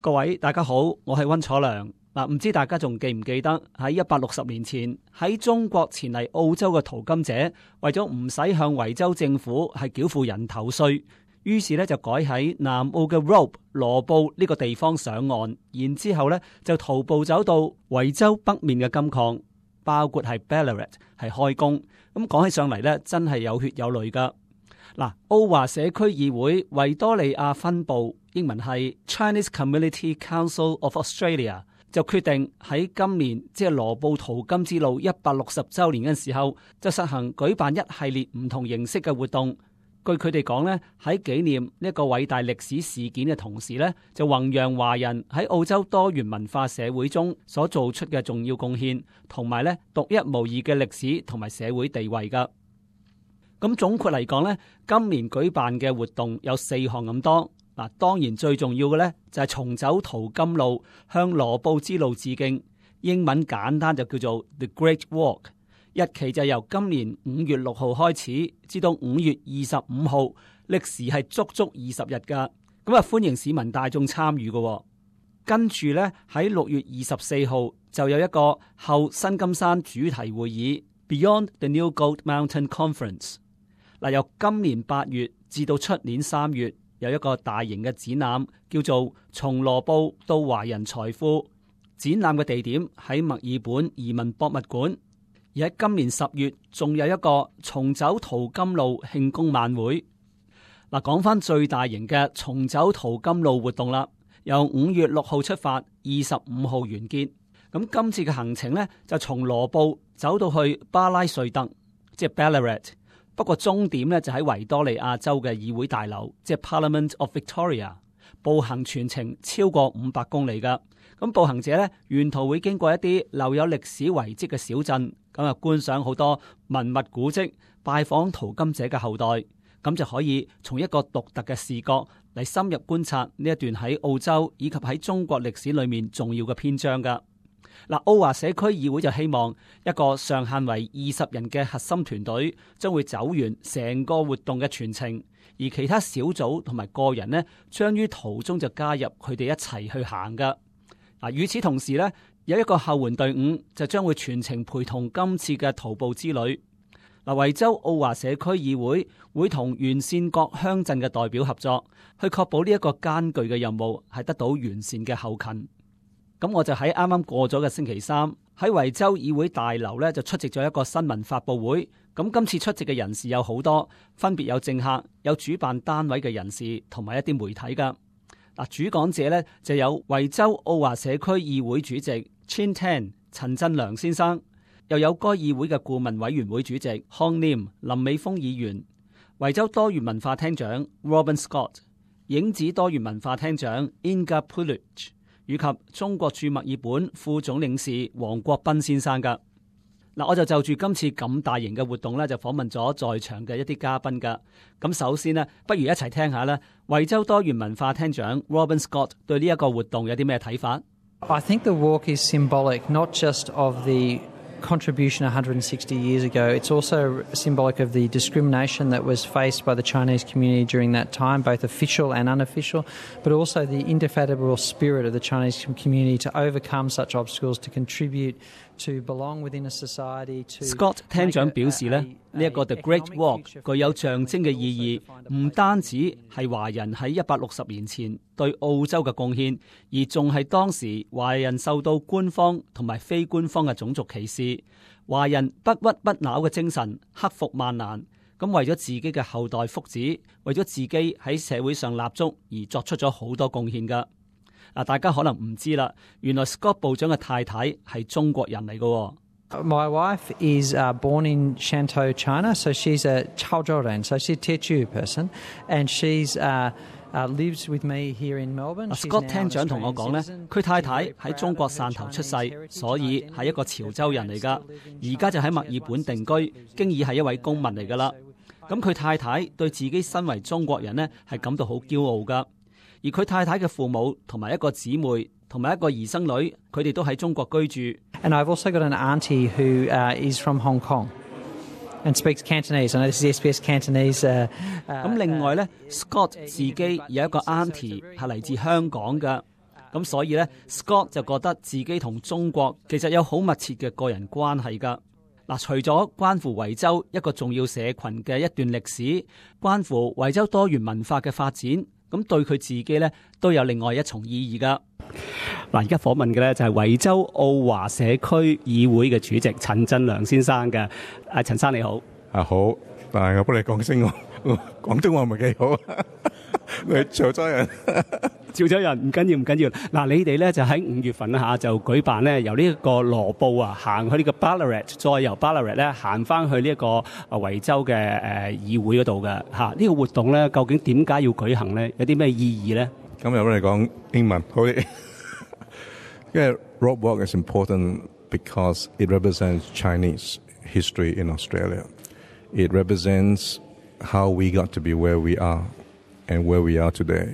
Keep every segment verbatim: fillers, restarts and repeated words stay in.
各位大家好，我係溫楚良。嗱，唔知大家仲記唔記得喺一百六十年前喺中國前嚟澳洲嘅淘金者，為咗唔使向維州政府係繳付人頭稅，於是咧就改喺南澳嘅 Robe 羅布呢個地方上岸，然之後咧就徒步走到維州北面嘅金礦，包括係 Ballarat 係開工。咁講起上嚟咧，真係有血有淚噶。嗱，澳華社區議會維多利亞分部，英文係 Chinese Community Council of Australia， 就決定喺今年即係羅布淘金之路一百六十週年嘅時候，就實行舉辦一系列唔同形式嘅活動。據佢哋講咧，喺紀念呢一個偉大歷史事件嘅同時咧，就弘揚華人喺澳洲多元文化社會中所做出嘅重要貢獻，同埋咧獨一無二嘅歷史同埋社會地位噶。咁總括嚟講咧，今年舉辦嘅活動有四項咁多。嗱，當然最重要嘅咧就係重走淘金路，向羅布之路致敬。英文簡單就叫做 The Great Walk。日期就由今年五月六號開始，至到五月二十五號，歷時係足足二十日噶。咁啊，歡迎市民大眾參與嘅。跟住咧喺六月二十四號就有一個後新金山主題會議 Beyond the New Gold Mountain Conference。嗱，由今年八月至到出年三月，有一個大型嘅展覽，叫做從羅布到華人財富。展覽嘅地點喺墨爾本移民博物館。而喺今年十月，仲有一個重走淘金路慶功晚會。嗱，講翻最大型嘅重走淘金路活動啦，由五月六號出發，二十五號完結。咁今次嘅行程呢，就從羅布走到去巴拉瑞特，即係 Ballarat。不過終點咧就喺維多利亞州嘅議會大樓，即係 Parliament of Victoria。步行全程超過五百公里噶。咁步行者咧沿途會經過一啲留有歷史遺跡嘅小鎮，咁啊觀賞好多文物古蹟，拜訪淘金者嘅後代，咁就可以從一個獨特嘅視角嚟深入觀察呢一段喺澳洲以及喺中國歷史裏面重要嘅篇章噶。嗱，澳華社區議會就希望一個上限為二十人嘅核心團隊將會走完成個活動嘅全程，而其他小組同埋個人呢，將於途中就加入佢哋一齊去行噶。嗱，與此同時呢，有一個後援隊伍就將會全程陪同今次嘅徒步之旅。嗱，維州澳華社區議會會同完善各鄉鎮嘅代表合作，去確保呢一個艱巨嘅任務係得到完善嘅後勤。咁我就喺啱啱過咗嘅星期三喺維州議會大樓咧就出席咗一個新聞發佈會。咁今次出席嘅人士有好多，分別有政客、有主辦單位嘅人士同埋一啲媒體噶。嗱，主講者咧就有維州澳華社區議會主席 Chin Tan 陳振良先生，又有該議會嘅顧問委員會主席康廉林美峰議員，維州多元文化廳長 Robin Scott， 影子多元文化廳長 Inga Pulich，以及中國駐墨爾本副總領事黃國斌先生噶。嗱，我就就住今次咁大型嘅活動咧，就訪問咗在場嘅一啲嘉賓噶。咁首先呢，不如一齊聽下咧，維州多元文化廳長 Robin Scott 對呢一個活動有啲咩睇法？ I think the walk is symbolic not just of the contribution one hundred sixty years ago. It's also symbolic of the discrimination that was faced by the Chinese community during that time, both official and unofficial, but also the indefatigable spirit of the Chinese community to overcome such obstacles, to contribute, to belong within a society. To Scott 廳長表示咧，呢一個 The Great Walk 具有象徵嘅意義，唔單止係華人喺一百六十年前對澳洲嘅貢獻，而仲係當時華人受到官方同埋非官方嘅種族歧視，華人不屈不撓嘅精神，克服萬難，咁為咗自己嘅後代福祉，為咗自己喺社會上立足而作出咗好多貢獻噶。嗱，大家可能唔知啦，原來 Scott 部長嘅太太係中國人嚟噶。 My wife is uh, born in Shantou, China, so she's a Chaozhou, so she's a Teochew person, and she's uh, uh, lives with me here in Melbourne. Scott 廳長同我講呢，佢太太喺中國汕頭出世，所以係一個潮州人嚟噶，而家就喺墨爾本定居，經已係一位公民嚟噶啦。咁佢太太對自己身為中國人呢，係感到好驕傲噶。而佢太太嘅父母同埋一個姊妹同埋一個兒生女，佢哋都喺中國居住。 And I've also got an auntie who uh, is from Hong Kong and speaks Cantonese. I know this is S B S Cantonese. 咁、uh, 另外咧 ，Scott 自己有一個 auntie 係嚟自香港嘅。 咁所以咧 Scott 就覺得自己同中國其實有好密切嘅個人關係㗎。嗱，除咗關乎維州一個重要社群嘅一段歷史，關乎維州多元文化嘅發展，咁對佢自己咧都有另外一重意義㗎。嗱，而家訪問嘅咧就係維州澳華社區議會嘅主席陳振良先生嘅。阿陳生你好。 啊好，但係我幫你講聲我廣東話唔係幾好，我係潮州人。 潮州人唔緊要唔緊要。嗱，你哋咧就喺五月份啦嚇，就舉辦咧由呢一個羅布啊行去呢個 Ballarat， 再由 Ballarat 咧行翻去呢一個啊維州嘅誒議會嗰度嘅嚇。呢個活動咧究竟點解要舉行咧？有啲咩意義咧？ 咁又幫你講英文好啲，因為 rope walk is important because it represents Chinese history in Australia. It represents how we got to be where we are and where we are today.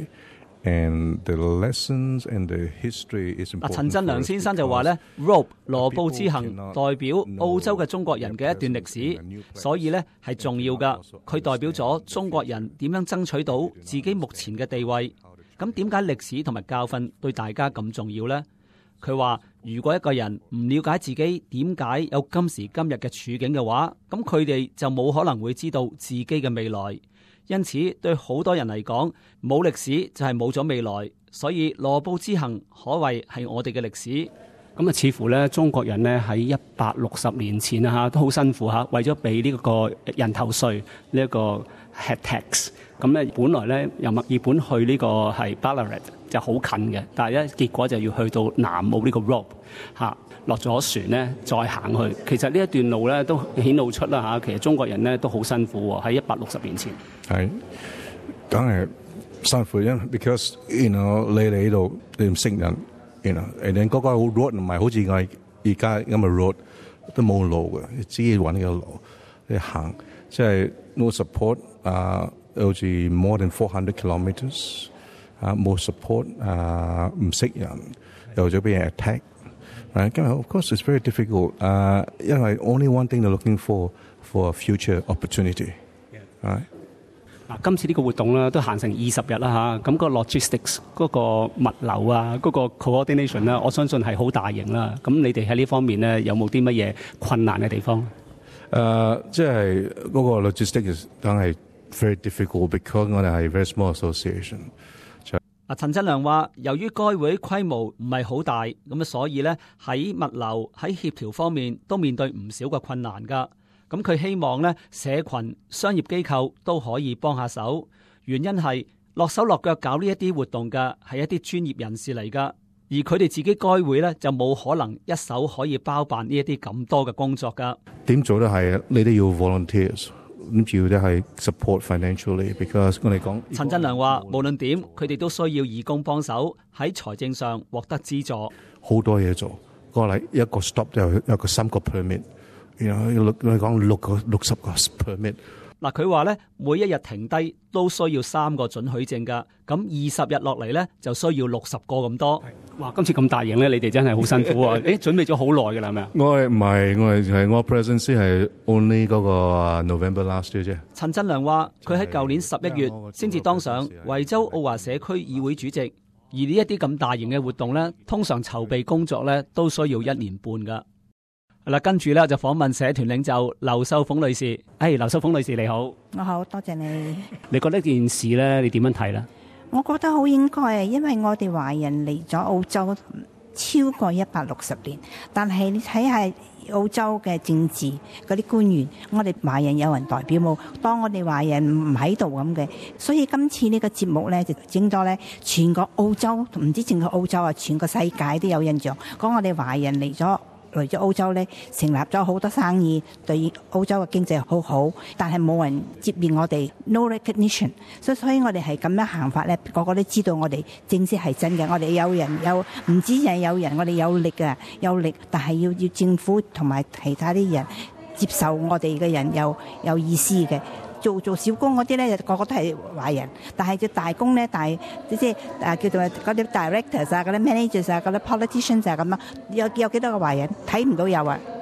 And the lessons and the history is important. 陳振良先生就話咧 ，rope 羅布之行代表澳洲嘅中國人嘅一段歷史，所以咧係重要噶。佢代表咗中國人點樣爭取到自己目前嘅地位。咁點解歷史同埋教訓對大家咁重要呢？佢話如果一個人唔了解自己點解有今時今日嘅處境嘅話，咁佢哋就冇可能會知道自己嘅未來。因此對好多人嚟講，冇歷史就係冇咗未來，所以羅布之行可謂係我哋嘅歷史。咁啊，似乎咧中國人咧喺一百六十年前啊嚇都好辛苦嚇，為咗俾呢個人頭稅呢一個 head tax。咁咧本來咧由墨爾本去呢個係 Ballarat 就好近嘅，但係咧結果就要去到南澳呢個 Rope 嚇，落咗船咧再行去。其實呢一段路咧都顯露出啦嚇，其實中國人咧都好辛苦喎，喺一百六十年前。係， 梗係辛苦，因為 because you know 你嚟呢度你唔識人 ，you know，誒你嗰個 road 唔係好似我而家咁嘅 road 都冇路嘅，你自己揾個路你行，即係 no support 啊，好似 more than four hundred kilometers 啊冇 support 啊唔識人，又咗俾人 attack，啊咁 of course it's very difficult 啊，因為 only one thing they're looking for for a future opportunity， right？ 嗱，今次呢個活動咧都行成二十日啦嚇，咁個 logistics 嗰個物流啊，嗰個 coordination 啦，我相信係好大型啦。咁你哋喺呢方面咧有冇啲乜嘢困難嘅地方？ 誒，即係嗰個 logistics 梗係 very difficult because 我哋係 very small association。 嗱，陳振良話，由於該會規模唔係好大，咁啊，所以咧喺物流喺協調方面都面對唔少嘅困難㗎。咁佢希望咧社群、商業機構都可以幫下手，原因係落手落腳搞呢一啲活動嘅係一啲專業人士嚟㗎，而佢哋自己該會咧就冇可能一手可以包辦呢一啲咁多嘅工作㗎。 點做都係，你都要 volunteers， 咁主要都係 support financially，because 我哋講。陳振良話，無論點，佢哋都需要義工幫手喺財政上獲得資助。 好多嘢做，過嚟一個 stop 就有一個三個 permit。要六我講六個六十個 permit。 嗱，佢話咧每一日停低都需要三個准許證㗎，咁二十日落嚟咧就需要六十個咁多。哇！今次咁大型咧，你哋真係好辛苦啊！誒，準備咗好耐㗎啦，係咪啊？ 我係唔係我係係我 presidency 係 only 嗰個 November last year 啫。 陳振良話：佢喺舊年十一月先至當上維州澳華社區議會主席，而呢一啲咁大型嘅活動咧，通常籌備工作咧都需要一年半㗎。嗱，跟住咧就訪問社團領袖劉秀鳳女士。誒、哎，劉秀鳳女士你好。 我好，多謝你。 你覺得呢件事咧，你點樣睇咧？ 我覺得好應該，因為我哋華人嚟咗澳洲超過一百六十年，但係你睇下澳洲嘅政治嗰啲官員，我哋華人有人代表冇？當我哋華人唔喺度咁嘅，所以今次呢個節目咧就整咗咧，全個澳洲唔知淨係澳洲啊，全個世界都有印象，講我哋華人嚟咗。嚟咗澳洲咧，成立咗好多生意，對澳洲嘅經濟好好，但係冇人接應我哋 ，no recognition。所以所以我哋係咁樣行法咧，個個都知道我哋政績係真嘅。我哋有人有唔止係有人，我哋有力啊，有力，但係要要政府同埋其他啲人接受我哋嘅人有有意思嘅。做做小工嗰啲咧，個個都係華人，但係做大工咧，大即係誒叫做嗰啲 directors 啊、嗰啲 managers 啊、嗰啲 politicians 啊咁啊，有有幾多個華人？睇唔到有啊！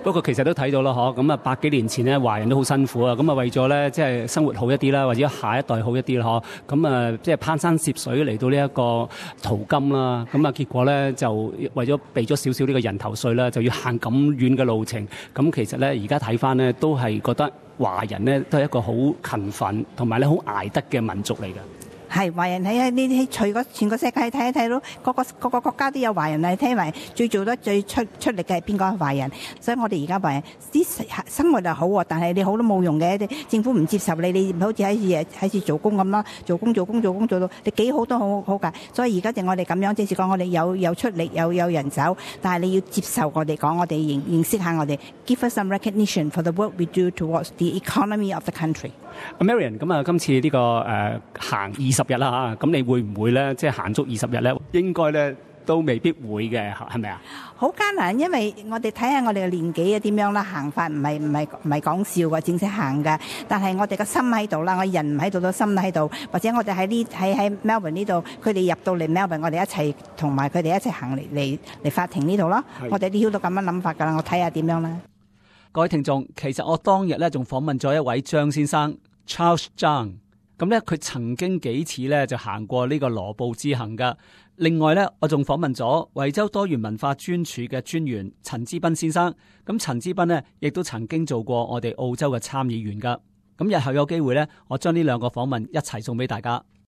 不過其實都睇到啦，嗬，咁啊百幾年前咧，華人都好辛苦啊，咁啊為咗咧即係生活好一啲啦，或者下一代好一啲啦，嗬，咁啊即係攀山涉水嚟到呢一個淘金啦，咁啊結果咧就為咗避咗少少呢個人頭稅啦，就要行咁遠嘅路程，咁其實咧而家睇翻咧都係覺得華人咧都係一個好勤奮同埋咧好捱得嘅民族嚟嘅。 係華人睇下呢啲，除個全個世界睇一睇到，各個各個國家都有華人嚟睇埋，最做得最出出力嘅係邊個係華人？所以我哋而家華人啲生活就好喎，但係你好都冇用嘅，政府唔接受你，你好似喺喺處做工咁啦，做工做工做工做到你幾好都好好㗎。所以而家就我哋咁樣，即是講我哋有有出力，有有人手，但係你要接受我哋講，我哋認認識下我哋 ，give us some recognition for the work we do towards the economy of the country。 Marion， 咁啊，今次呢、這個誒、呃、行二十日啦嚇，咁你會唔會咧，即係行足二十日咧？應該咧都未必會嘅，係咪啊？ 好艱難，因為我哋睇下我哋嘅年紀啊點樣啦，行法唔係唔係唔係講笑嘅，正式行嘅。但係我哋個心喺度啦，我人唔喺度都心喺度，或者我哋喺呢喺喺 Melbourne 呢度，佢哋入到嚟 Melbourne， 我哋一齊同埋佢哋一齊行嚟嚟嚟法庭呢度咯。我哋啲都咁樣諗法㗎啦，我睇下點樣啦。 各位聽眾，其實我當日咧仲訪問咗一位張先生 Charles Zhang， 咁咧佢曾經幾次咧就行過呢個羅布之行噶。另外咧，我仲訪問咗惠州多元文化專署嘅專員陳之斌先生。咁陳之斌咧亦都曾經做過我哋澳洲嘅參議員噶。咁日後有機會咧，我將呢兩個訪問一齊送俾大家。